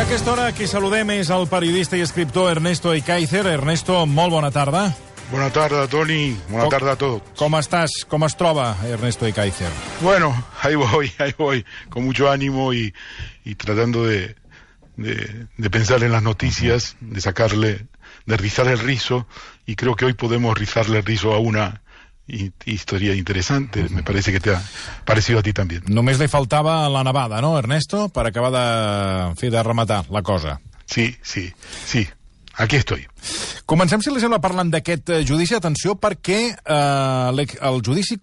a aquesta hora qui saludem és el periodista i escriptor Ernesto Ekaizer. Ernesto, molt bona tarda. Buenas tardes, Tony. Buenas tardes a todos. ¿Cómo estás? ¿Cómo es troba Ernesto Ekaizer? Bueno, ahí voy, con mucho ánimo y tratando de pensar en las noticias, de rizar el rizo, y creo que hoy podemos rizarle el rizo a una historia interesante. Me parece que te ha parecido a ti también. Només li faltava la nevada, no, Ernesto? Per acabar de rematar la cosa. Sí. Aquí estoy. Comencem, si li sembla, parlant d'aquest judici. Atenció, perquè el judici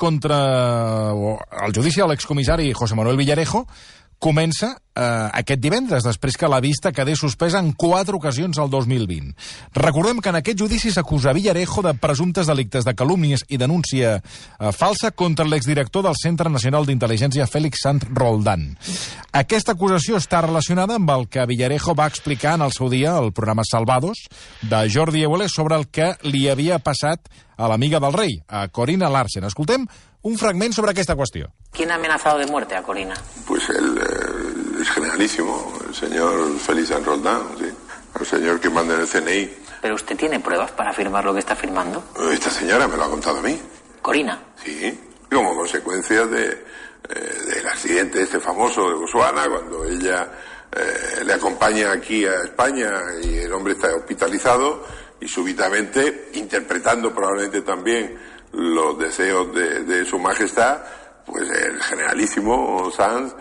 a l'excomissari José Manuel Villarejo comença aquest divendres, després que la vista quedés suspesa en 4 ocasions al 2020. Recordem que en aquest judici s'acusa Villarejo de presumptes delictes de calúmnies i denúncia falsa contra l'exdirector del Centre Nacional d'Intel·ligència, Félix Sanz Roldán. Aquesta acusació està relacionada amb el que Villarejo va explicar en el seu dia al programa Salvados de Jordi Évole sobre el que li havia passat a l'amiga del rei, a Corina Larsen. Escoltem un fragment sobre aquesta qüestió. ¿Quién ha amenazado de muerte a Corina? Pues el generalísimo, el señor Félix Sanz Roldán, sí, el señor que manda en el CNI. ¿Pero usted tiene pruebas para afirmar lo que está afirmando? Esta señora me lo ha contado a mí. ¿Corina? Sí, como consecuencia del accidente este famoso de Botswana, cuando ella le acompaña aquí a España y el hombre está hospitalizado y súbitamente, interpretando probablemente también los deseos de su majestad, pues el generalísimo Sanz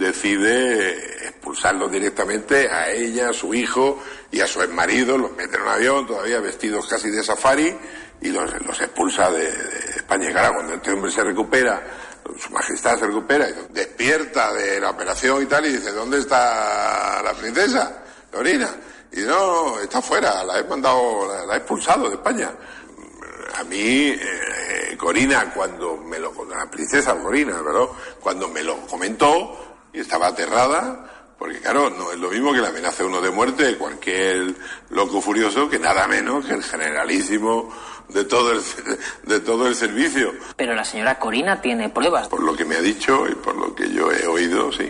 decide expulsarlos directamente a ella, a su hijo y a su exmarido. Los mete en un avión, todavía vestidos casi de safari, y los expulsa de España. Y claro, cuando este hombre se recupera, su majestad se recupera y despierta de la operación y tal, y dice: ¿dónde está la princesa Corina? Y no, está fuera, la he expulsado de España. A mí, Corina, la princesa Corina, ¿verdad? Cuando me lo comentó, y estaba aterrada, porque claro, no es lo mismo que le amenace uno de muerte de cualquier loco furioso, que nada menos que el generalísimo de todo el servicio. Pero la señora Corina tiene pruebas. Por lo que me ha dicho y por lo que yo he oído, sí.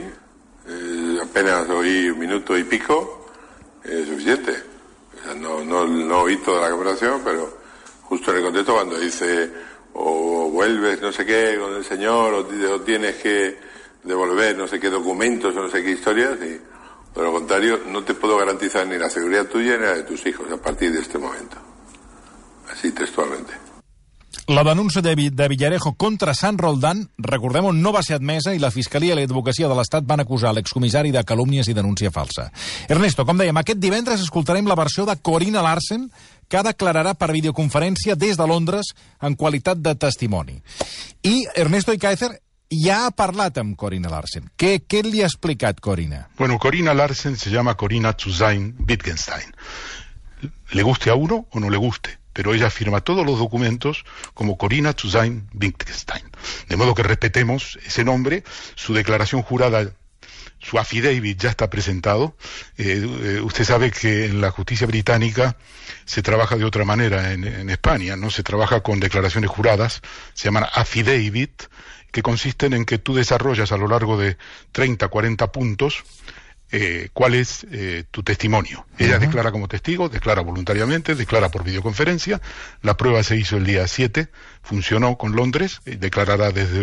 Apenas oí un minuto y pico, es suficiente. O sea, no oí toda la conversación, pero justo en el contexto cuando dice: o vuelves no sé qué con el señor, o tienes que devolver no sé qué documentos o no sé qué historias, y de lo contrario no te puedo garantizar ni la seguridad tuya ni la de tus hijos a partir de este momento. Así textualmente. La denúncia de Villarejo contra Sanz Roldán, recordem-ho, no va ser admesa, i la Fiscalia i l'Advocacia de l'Estat van acusar l'excomissari de calúmnies i denúncia falsa. Ernesto, com dèiem, aquest divendres escoltarem la versió de Corina Larsen, que declararà per videoconferència des de Londres en qualitat de testimoni. I Ernesto Ekaizer ja ha parlat amb Corina Larsen. Què li ha explicat Corina? Bueno, Corina Larsen se llama Corina Zuzain Wittgenstein. Le guste a uno o no le guste, pero ella firma todos los documentos como Corina Zuzain Wittgenstein. De modo que respetemos ese nombre. Su declaración jurada, su affidavit, ya está presentado. Usted sabe que en la justicia británica se trabaja de otra manera. En España no se trabaja con declaraciones juradas, se llaman affidavit, que consisten en que tú desarrollas a lo largo de 30, 40 puntos cuál es tu testimonio. Ella declara como testigo, declara voluntariamente, declara por videoconferencia. La prueba se hizo el día 7, funcionó con Londres, declarará desde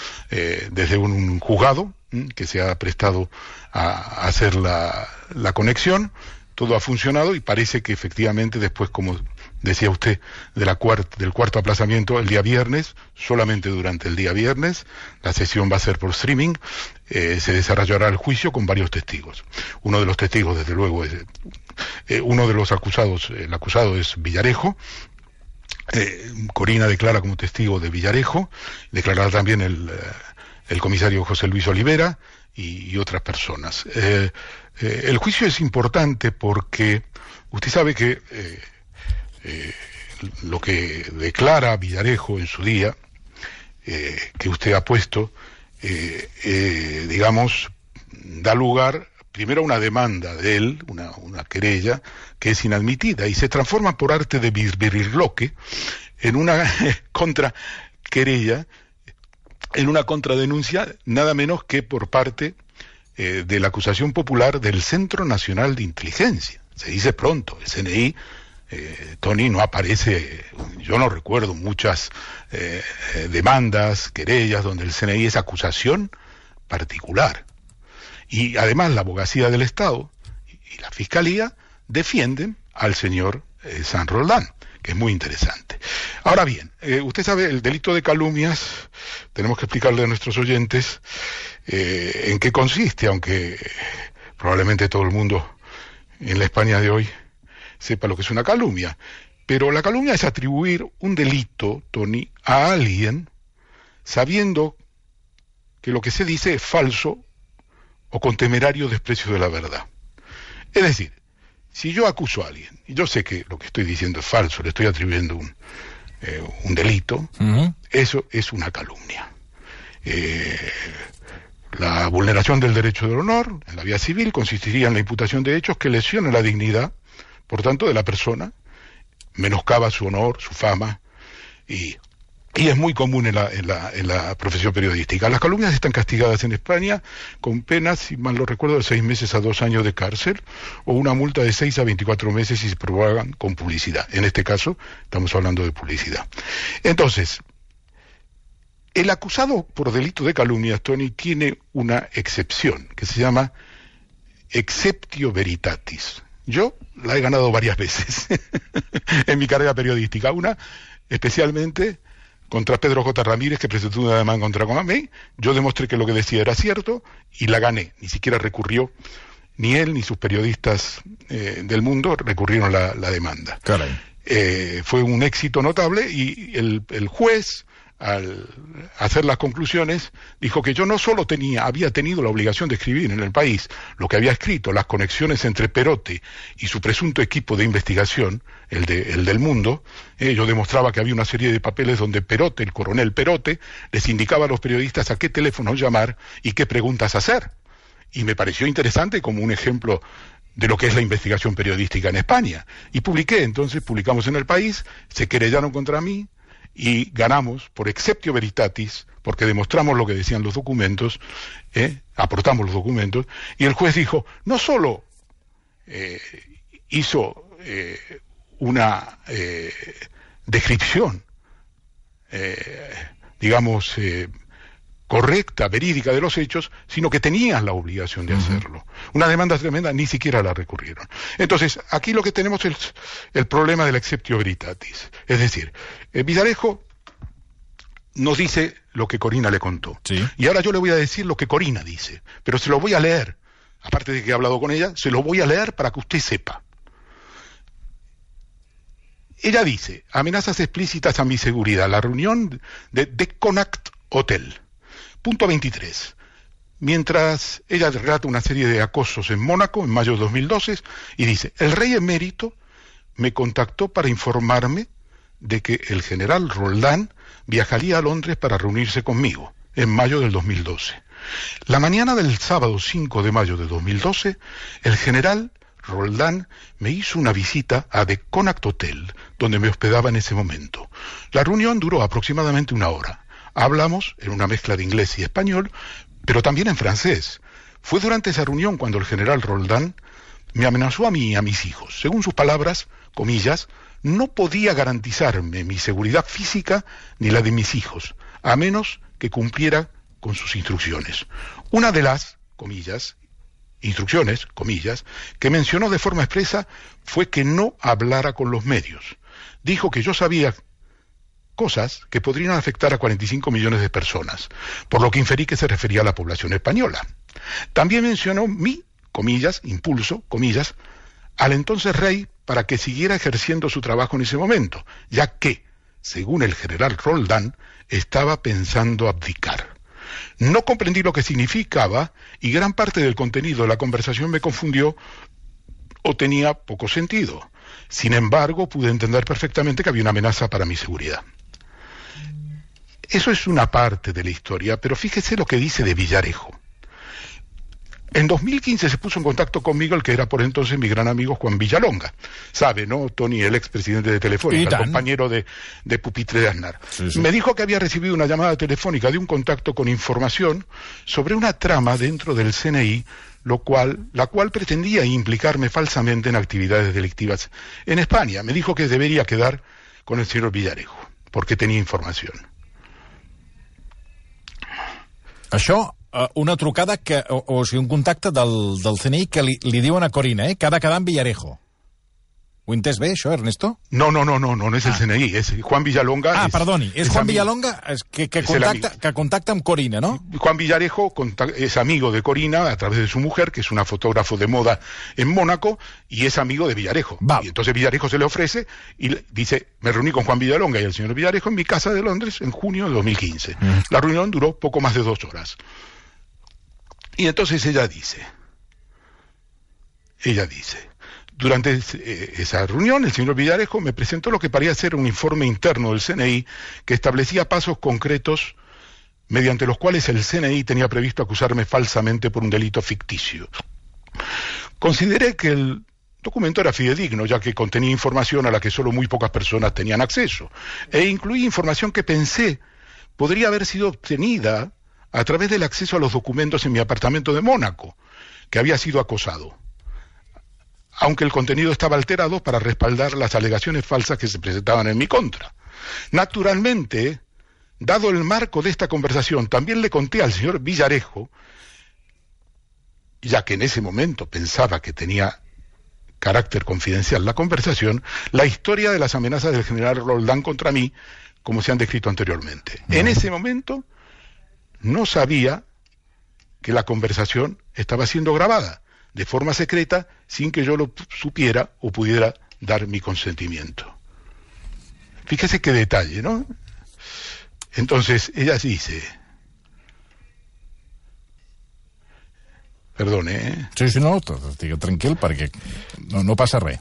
un juzgado que se ha prestado a hacer la conexión. Todo ha funcionado y parece que efectivamente después, como decía usted, del cuarto aplazamiento, el día viernes, solamente durante el día viernes, la sesión va a ser por streaming, se desarrollará el juicio con varios testigos. Uno de los testigos, desde luego, es uno de los acusados, el acusado es Villarejo. Corina declara como testigo de Villarejo, declarará también el comisario José Luis Olivera y otras personas. El juicio es importante porque usted sabe que lo que declara Villarejo en su día, que usted ha puesto, digamos, da lugar primero a una demanda de él, una querella, que es inadmitida, y se transforma por arte de birrirloque en una contraquerella, en una contradenuncia, nada menos que por parte de la acusación popular del Centro Nacional de Inteligencia. Se dice pronto, el CNI, Tony, no aparece, yo no recuerdo muchas demandas, querellas, donde el CNI es acusación particular. Y además la abogacía del Estado y la Fiscalía defienden al señor Saint Roldán, que es muy interesante. Ahora bien, usted sabe, el delito de calumnias, tenemos que explicarle a nuestros oyentes en qué consiste, aunque probablemente todo el mundo en la España de hoy sepa lo que es una calumnia. Pero la calumnia es atribuir un delito, Tony, a alguien sabiendo que lo que se dice es falso o con temerario desprecio de la verdad. Es decir, si yo acuso a alguien, y yo sé que lo que estoy diciendo es falso, le estoy atribuyendo un delito, eso es una calumnia. La vulneración del derecho del honor en la vía civil consistiría en la imputación de hechos que lesionen la dignidad, por tanto, de la persona, menoscaba su honor, su fama, y es muy común en la profesión periodística. Las calumnias están castigadas en España con penas, si mal no recuerdo, de 6 meses a 2 años de cárcel, o una multa de 6 a 24 meses si se propagan con publicidad. En este caso, estamos hablando de publicidad. Entonces, el acusado por delito de calumnias, Tony, tiene una excepción, que se llama exceptio veritatis. Yo la he ganado varias veces en mi carrera periodística. Una, especialmente, contra Pedro J. Ramírez, que presentó una demanda contra Comamey. Yo demostré que lo que decía era cierto y la gané. Ni siquiera recurrió, ni él ni sus periodistas del mundo recurrieron la demanda. Caray. Fue un éxito notable y el juez, al hacer las conclusiones, dijo que yo no solo había tenido la obligación de escribir en El País lo que había escrito, las conexiones entre Perote y su presunto equipo de investigación, el del Mundo. Yo demostraba que había una serie de papeles donde Perote, el coronel Perote, les indicaba a los periodistas a qué teléfono llamar y qué preguntas hacer. Y me pareció interesante como un ejemplo de lo que es la investigación periodística en España. Y publicamos en El País, se querellaron contra mí, y ganamos por exceptio veritatis, porque demostramos lo que decían los documentos, aportamos los documentos, y el juez dijo, no solo hizo una descripción, correcta, verídica de los hechos, sino que tenían la obligación de hacerlo. Una demanda tremenda, ni siquiera la recurrieron. Entonces, aquí lo que tenemos es el problema del exceptio veritatis. Es decir, Villarejo nos dice lo que Corina le contó. Sí. Y ahora yo le voy a decir lo que Corina dice, pero se lo voy a leer. Aparte de que he hablado con ella, se lo voy a leer para que usted sepa. Ella dice, amenazas explícitas a mi seguridad, la reunión de The Connacht Hotel. Punto 23. Mientras ella relata una serie de acosos en Mónaco en mayo de 2012 y dice, el rey emérito me contactó para informarme de que el general Roldán viajaría a Londres para reunirse conmigo en mayo del 2012. La mañana del sábado 5 de mayo de 2012, el general Roldán me hizo una visita a The Connacht Hotel, donde me hospedaba en ese momento. La reunión duró aproximadamente 1 hora. Hablamos en una mezcla de inglés y español, pero también en francés. Fue durante esa reunión cuando el general Roldán me amenazó a mí y a mis hijos. Según sus palabras, comillas, no podía garantizarme mi seguridad física ni la de mis hijos, a menos que cumpliera con sus instrucciones. Una de las, comillas, instrucciones, comillas, que mencionó de forma expresa fue que no hablara con los medios. Dijo que yo sabía cosas que podrían afectar a 45 millones de personas, por lo que inferí que se refería a la población española. También mencionó mi, comillas, impulso, comillas, al entonces rey para que siguiera ejerciendo su trabajo en ese momento, ya que, según el general Roldán, estaba pensando abdicar. No comprendí lo que significaba y gran parte del contenido de la conversación me confundió o tenía poco sentido. Sin embargo, pude entender perfectamente que había una amenaza para mi seguridad. Eso es una parte de la historia, pero fíjese lo que dice de Villarejo. En 2015 se puso en contacto conmigo el que era por entonces mi gran amigo Juan Villalonga. Sabe, ¿no? Tony, el expresidente de Telefónica, el compañero de pupitre de Aznar. Sí, sí. Me dijo que había recibido una llamada telefónica de un contacto con información sobre una trama dentro del CNI, la cual pretendía implicarme falsamente en actividades delictivas en España. Me dijo que debería quedar con el señor Villarejo, porque tenía información. Això, una trucada que, o sigui, un contacte del CNI que li diuen a Corina, que ha de quedar en Villarejo. Ho he entès bé, això, Ernesto? No és el CNI, és Juan Villalonga. Perdoni, és Juan Villalonga que contacta amb Corina, ¿no? Juan Villarejo es amigo de Corina a través de su mujer, que es una fotógrafo de moda en Mónaco, y es amigo de Villarejo. Y entonces Villarejo se le ofrece y dice, me reuní con Juan Villalonga y el señor Villarejo en mi casa de Londres en junio de 2015. La reunión duró poco más de 2 horas. Y entonces ella dice, durante esa reunión, el señor Villarejo me presentó lo que parecía ser un informe interno del CNI que establecía pasos concretos mediante los cuales el CNI tenía previsto acusarme falsamente por un delito ficticio. Consideré que el documento era fidedigno, ya que contenía información a la que solo muy pocas personas tenían acceso, e incluía información que pensé podría haber sido obtenida a través del acceso a los documentos en mi apartamento de Mónaco, que había sido acosado, aunque el contenido estaba alterado para respaldar las alegaciones falsas que se presentaban en mi contra. Naturalmente, dado el marco de esta conversación, también le conté al señor Villarejo, ya que en ese momento pensaba que tenía carácter confidencial la conversación, la historia de las amenazas del general Roldán contra mí, como se han descrito anteriormente. En ese momento no sabía que la conversación estaba siendo grabada de forma secreta, sin que yo lo supiera o pudiera dar mi consentimiento. Fíjese qué detalle, ¿no? Entonces, ella dice... Perdone, Sí, no, estic tranquil, perquè no passa res.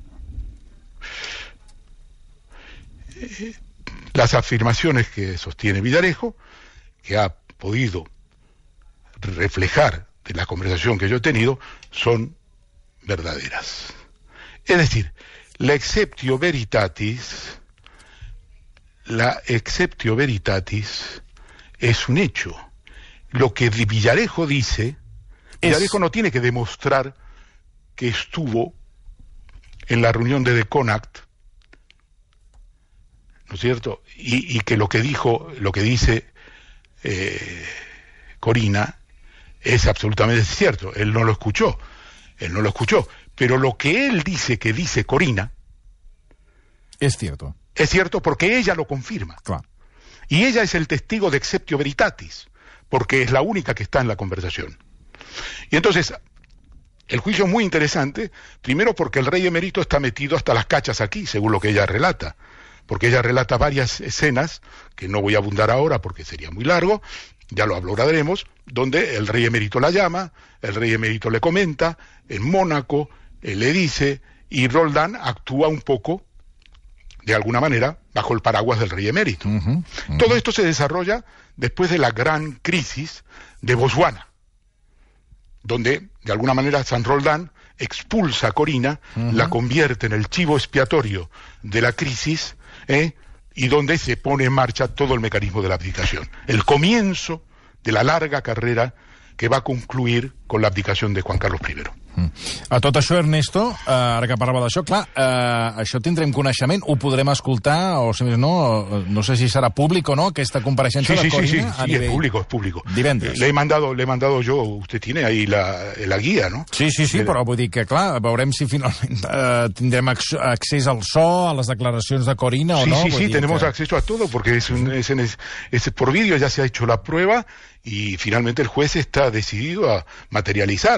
Las afirmaciones que sostiene Villarejo, que ha podido reflejar de la conversación que yo he tenido, son verdaderas. Es decir, la exceptio veritatis es un hecho. Lo que Villarejo dice, Villarejo no tiene que demostrar que estuvo en la reunión de The Connacht, ¿no es cierto? Y que lo que dice Corina es absolutamente cierto. Él no lo escuchó, pero lo que él dice que dice Corina es cierto. Es cierto porque ella lo confirma. Claro. Y ella es el testigo de exceptio veritatis, porque es la única que está en la conversación. Y entonces, el juicio es muy interesante, primero porque el rey emérito está metido hasta las cachas aquí, según lo que ella relata, porque ella relata varias escenas, que no voy a abundar ahora porque sería muy largo, ya lo hablaremos, donde el rey emérito la llama, el rey emérito le comenta, en Mónaco, él le dice, y Roldán actúa un poco, de alguna manera, bajo el paraguas del rey emérito. Todo esto se desarrolla después de la gran crisis de Botswana, donde, de alguna manera, San Roldán expulsa a Corina, la convierte en el chivo expiatorio de la crisis, y donde se pone en marcha todo el mecanismo de la abdicación. El comienzo de la larga carrera que va a concluir con la abdicación de Juan Carlos I. A tot això, Ernesto, ara que parlava d'això, clar, això tindrem coneixement, ho podrem escoltar, o si més no sé si serà públic o no, aquesta compareixença de Corina a nivell... Sí, es público. Divendres. Le he mandado yo, usted tiene ahí la guía, ¿no? Sí, però vull dir que, clar, veurem si finalment tindrem accés al so, a les declaracions de Corina o no. Sí, tenemos acceso a todo, porque es por vídeo, ya se ha hecho la prueba, y finalmente el juez está decidido a materializar.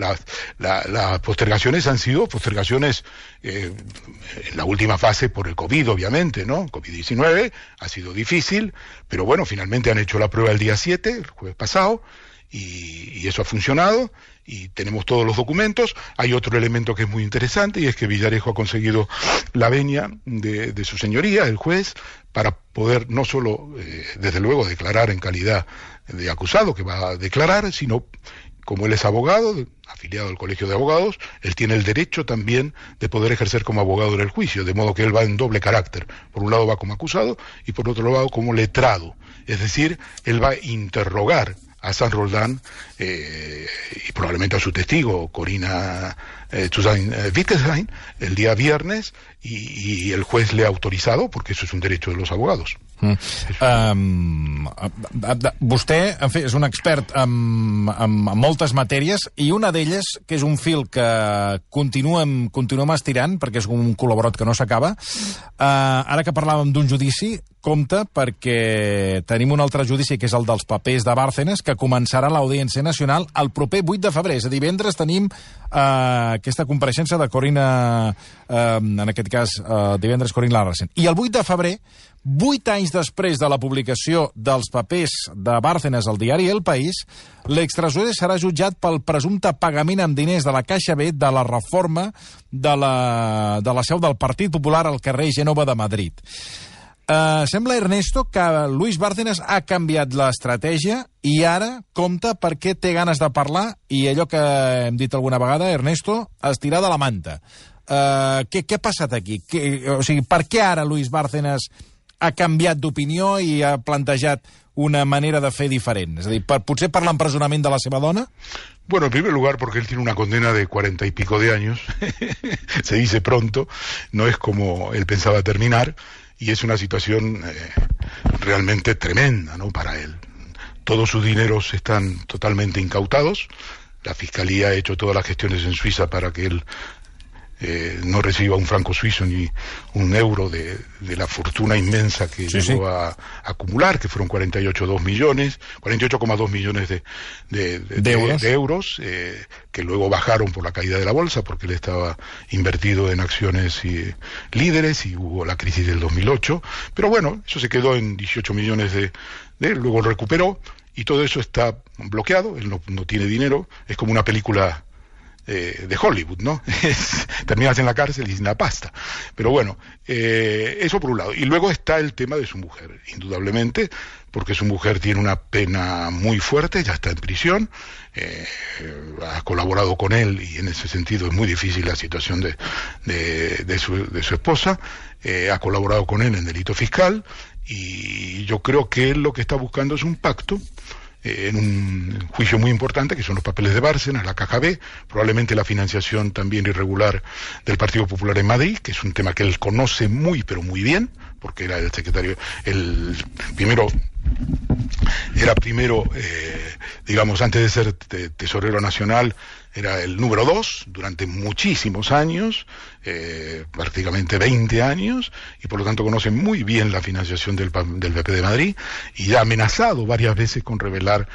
Las postergaciones han sido postergaciones en la última fase por el COVID, obviamente, ¿no? COVID-19 ha sido difícil, pero bueno, finalmente han hecho la prueba el día 7, el jueves pasado, y eso ha funcionado, y tenemos todos los documentos. Hay otro elemento que es muy interesante, y es que Villarejo ha conseguido la venia de su señoría, el juez, para poder no solo, desde luego, declarar en calidad de acusado, que va a declarar, sino como él es abogado, afiliado al Colegio de Abogados, él tiene el derecho también de poder ejercer como abogado en el juicio, de modo que él va en doble carácter. Por un lado va como acusado y por otro lado como letrado. Es decir, él va a interrogar a Saint Roldán y probablemente a su testigo, Corina Wittgenstein, el día viernes, y el juez le ha autorizado, porque eso es un derecho de los abogados. Vostè, en fi, és un expert en moltes matèries, i una d'elles, que és un fil que continuem estirant, perquè és un col·laborat que no s'acaba, ara que parlàvem d'un judici, compte, perquè tenim un altre judici, que és el dels papers de Bárcenas, que començarà l'Audiència Nacional el proper 8 de febrer. És a dir, divendres tenim aquesta compareixença de Corina, en aquest cas, divendres Corina Larsen. I el 8 de febrer, 8 anys després de la publicació dels papers de Bárcenas al diari El País, l'extresorer serà jutjat pel presumpte pagament amb diners de la Caixa B de la reforma de la seu del Partit Popular al carrer Gènova de Madrid. Sembla, Ernesto, que Luis Bárcenas ha canviat l'estratègia i ara compta perquè té ganes de parlar i allò que hem dit alguna vegada, Ernesto, estirar de la manta. Què ha passat aquí? O sigui, per què ara Luis Bárcenas ha canviat d'opinió i ha plantejat una manera de fer diferent? És a dir, potser per l'empresonament de la seva dona? Bueno, en primer lugar porque él tiene una condena de 40 y pico de años, se dice pronto, no es como él pensaba terminar, y es una situación realmente tremenda, ¿no?, para él. Todos sus dineros están totalmente incautados, la Fiscalía ha hecho todas las gestiones en Suiza para que él no reciba un franco suizo ni un euro de la fortuna inmensa que llegó a acumular, que fueron 48,2 millones de euros, que luego bajaron por la caída de la bolsa, porque él estaba invertido en acciones líderes y hubo la crisis del 2008, pero bueno, eso se quedó en 18 millones de luego lo recuperó, y todo eso está bloqueado, él no tiene dinero, es como una película de Hollywood, ¿no? Terminas en la cárcel y sin la pasta. Pero bueno, eso por un lado. Y luego está el tema de su mujer, indudablemente, porque su mujer tiene una pena muy fuerte, ya está en prisión, ha colaborado con él y en ese sentido es muy difícil la situación de su esposa, ha colaborado con él en delito fiscal, y yo creo que él lo que está buscando es un pacto en un juicio muy importante, que son los papeles de Bárcenas, la Caja B, probablemente la financiación también irregular del Partido Popular en Madrid, que es un tema que él conoce muy, pero muy bien, porque era el secretario, digamos, antes de ser tesorero nacional, era el número 2 durante muchísimos años, prácticamente 20 años, y por lo tanto conoce muy bien la financiación del PP de Madrid, y ya ha amenazado varias veces con revelar,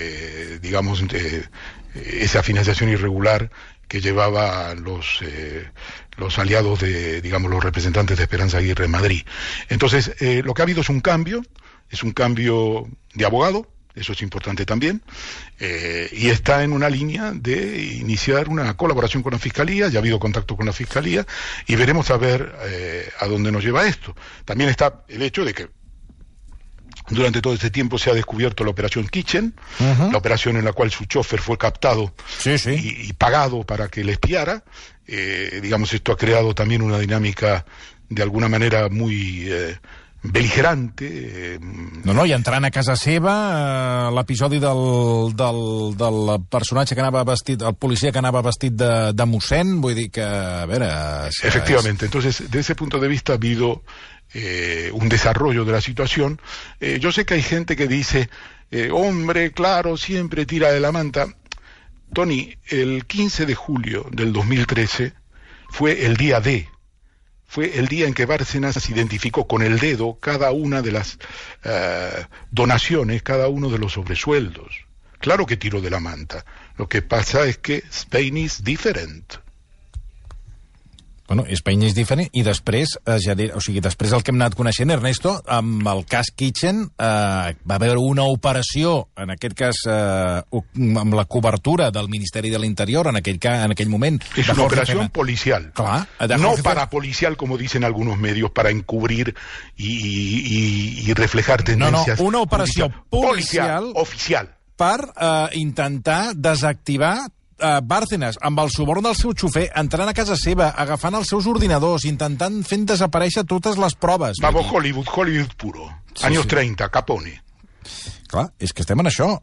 esa financiación irregular que llevaba los aliados los representantes de Esperanza Aguirre en Madrid. Entonces, lo que ha habido es un cambio de abogado, eso es importante también, y está en una línea de iniciar una colaboración con la Fiscalía, ya ha habido contacto con la Fiscalía, y veremos a ver a dónde nos lleva esto. También está el hecho de que durante todo este tiempo se ha descubierto la operación Kitchen, la operación en la cual su chofer fue captado y pagado para que le espiara. Esto ha creado también una dinámica de alguna manera muy beligerante. I entrant a casa seva, l'episodi del personatge que anava vestit, el policia que anava vestit de mossèn, vull dir que, a veure... Efectivamente, entonces, de ese punto de vista ha habido un desarrollo de la situación. Yo sé que hay gente que dice, hombre, claro, siempre tira de la manta. Tony, el 15 de julio del 2013 fue el día D. Fue el día en que Bárcenas identificó con el dedo cada una de las donaciones, cada uno de los sobresueldos. Claro que tiró de la manta. Lo que pasa es que Spain is different. Bueno, Spain is different, i després, després el que hem anat coneixent, Ernesto, amb el cas Kitchen, va haver una operació, en aquest cas, amb la cobertura del Ministeri de l'Interior, en aquell moment. Es una operación policial. Clar, no parapolicial, como dicen algunos medios, para encubrir y reflejar tendencias. No, una operació policial. Oficial. per intentar desactivar Bárcenas, amb el suborn del seu xofer, entrant a casa seva, agafant els seus ordinadors, intentant fent desaparèixer totes les proves. Vamos, Hollywood puro. Sí, Años 30, Capone. Clar, és que estem en això.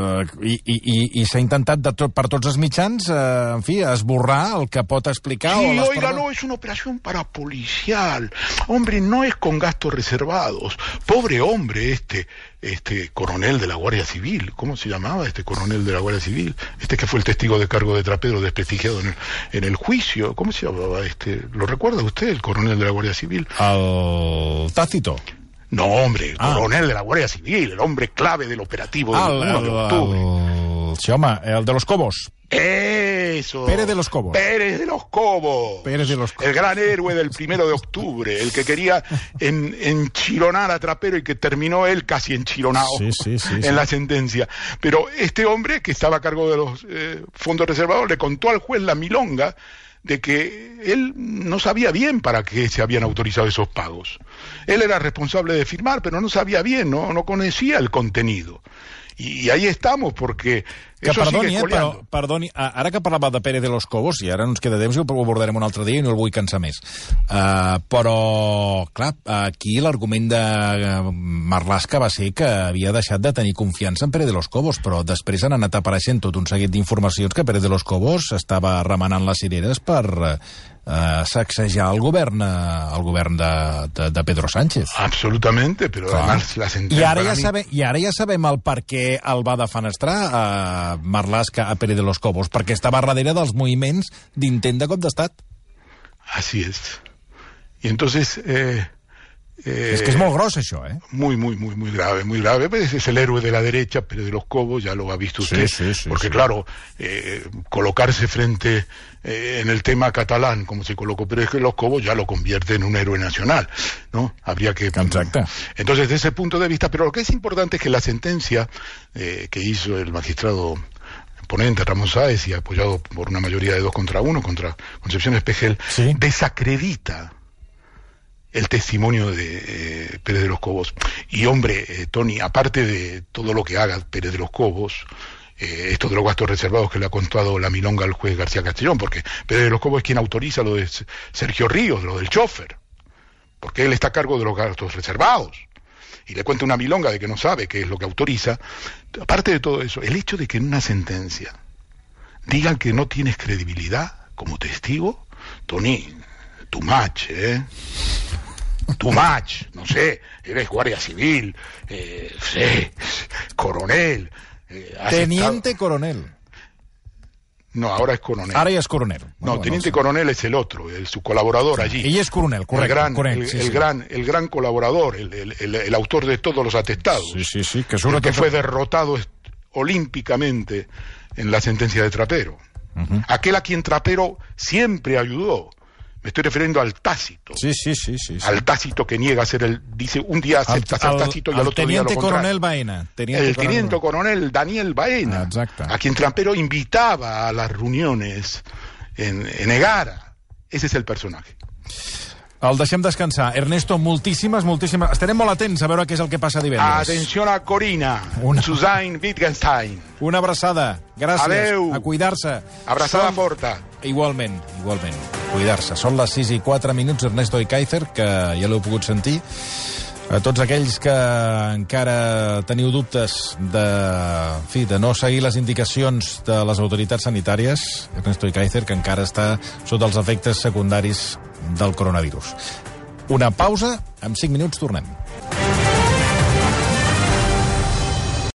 I s'ha intentat per tots els mitjans, en fi, esborrar el que pot explicar. Sí, oiga, no, es una operación parapolicial. Hombre, no es con gastos reservados. Pobre hombre este coronel de la Guardia Civil. ¿Cómo se llamaba este coronel de la Guardia Civil? Que fue el testigo de cargo de Trapero desprestigiado en el juicio. ¿Cómo se llamaba ¿Lo recuerda usted, el coronel de la Guardia Civil? El Tácito. No, hombre, el coronel de la Guardia Civil, el hombre clave del operativo del 1 de octubre. Sí, home, el de los Cobos. Eso. Pérez de los Cobos. Pérez de los Cobos. Pérez de los Cobos. El gran héroe del 1 de octubre, el que quería enchilonar a Trapero y que terminó él casi enchilonado en la sentencia. Pero este hombre, que estaba a cargo de los fondos reservados, le contó al juez la milonga de que él no sabía bien para qué se habían autorizado esos pagos. Él era responsable de firmar, pero no sabía bien, no conocía el contenido. I ahí estamos, perquè... Que perdoni, però perdoni, ara que parlava de Pérez de los Cobos, i ara no ens queda temps i ho abordarem un altre dia i no el vull cansar més. Però, clar, aquí l'argument de Marlaska va ser que havia deixat de tenir confiança en Pérez de los Cobos, però després han anat apareixent tot un seguit d'informacions que Pérez de los Cobos estava remenant les cireres per sacsejar el govern de Pedro Sánchez. Absolutamente, però además la sentencia... I ara ja sabem el per què el va defenestrar Marlaska a Pérez de los Cobos, perquè estava darrere dels moviments d'intent de cop d'estat. Así es. Y entonces... es que es molt gros, això, Muy grave, muy grave. Pues es el héroe de la derecha, Pérez de los Cobos, ya lo ha visto usted. Sí, porque, claro, colocarse frente en el tema catalán, como se colocó Pérez de los Cobos, ya lo convierte en un héroe nacional, ¿no? Habría que... Exacto. Entonces, desde ese punto de vista, pero lo que es importante es que la sentencia que hizo el magistrado ponente Ramón Sáez y apoyado por una mayoría de 2-1 contra Concepción Espejel, desacredita el testimonio de Pérez de los Cobos. Y hombre, Tony, aparte de todo lo que haga Pérez de los Cobos, esto de los gastos reservados que le ha contado la milonga al juez García Castellón, porque Pérez de los Cobos es quien autoriza lo de Sergio Ríos, lo del chofer, porque él está a cargo de los gastos reservados, y le cuenta una milonga de que no sabe qué es lo que autoriza. Aparte de todo eso, el hecho de que en una sentencia digan que no tienes credibilidad como testigo, Tony, too much, too much, no sé, eres guardia civil, coronel. Teniente coronel. No, ahora es coronel. Ahora ya es coronel. No, teniente coronel es el otro, su colaborador allí. Ella es coronel, correcto. El gran colaborador, el autor de todos los atestados. Sí, que fue derrotado olímpicamente en la sentencia de Trapero. Aquel a quien Trapero siempre ayudó. Me estoy refiriendo al Tácito. Sí. Al Tácito que niega a ser dice un día acepta ser Tácito y al otro día lo contrario. El teniente coronel Daniel Baena. Exacte. A quien Trapero invitaba a las reuniones en Egara. Ese es el personaje. El deixem descansar. Ernesto, moltíssimes... Estarem molt atents a veure què és el que passa divendres. Atenció a Corina, Suzanne Wittgenstein. Una abraçada. Gràcies. Adeu. A cuidar-se. Abraçada forta. Igualment. Cuidar-se. Són les 6:04, Ernesto Ekaizer, que ja l'heu pogut sentir. A tots aquells que encara teniu dubtes de no seguir les indicacions de les autoritats sanitàries, Ernesto Ekaizer, que encara està sota els efectes secundaris del coronavirus. Una pausa, en 5 minuts tornem.